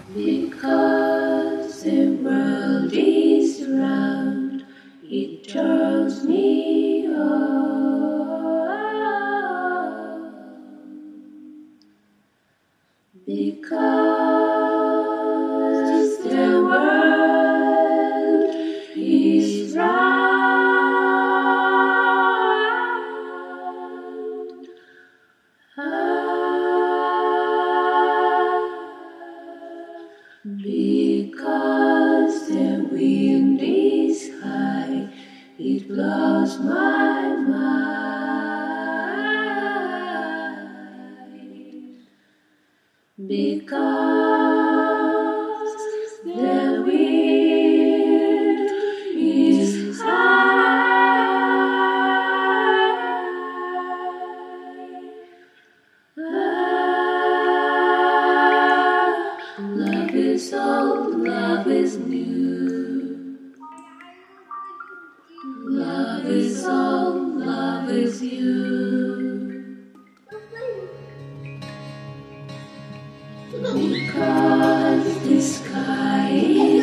Because the world is round, it turns me on. Because the world is round. Because the wind is high, it blows my mind. Because the wind is high. Love is old, love is new. Love is old, love is you. Because the sky is